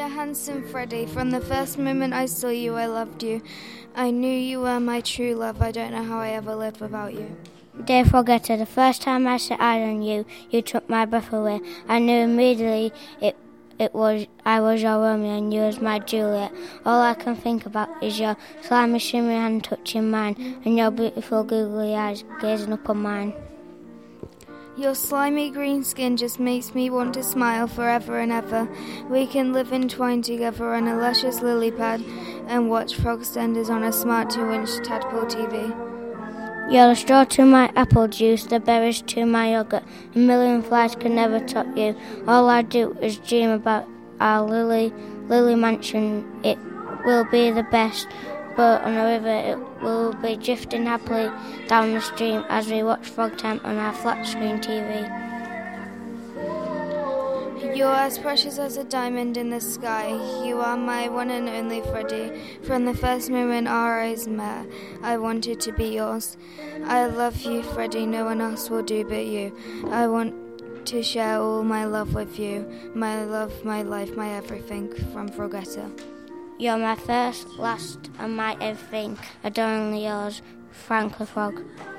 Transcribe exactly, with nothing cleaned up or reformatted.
Dear handsome Freddie, from the first moment I saw you, I loved you. I knew you were my true love. I don't know how I ever lived without you. Dear Forgetter, the first time I set eyes on you, you took my breath away. I knew immediately it it was I was your Romeo and you was my Juliet. All I can think about is your slimy, shimmery hand touching mine, and your beautiful googly eyes gazing up on mine. Your slimy green skin just makes me want to smile forever and ever. We can live entwined together on a luscious lily pad and watch Frogstenders on a smart two-inch tadpole T V. You're the straw to my apple juice, the berries to my yogurt. A million flies can never top you. All I do is dream about our lily, lily mansion. It will be the best boat on the river. It will be drifting happily down the stream as we watch Frog Time on our flat screen T V. You're as precious as a diamond in the sky. You are my one and only Freddie. From the first moment our eyes met, I wanted to be yours. I love you, Freddie. No one else will do but you. I want to share all my love with you. My love, my life, my everything. From Frogetta. You're my first, last, and my everything. Adoringly yours, Frank the Frog.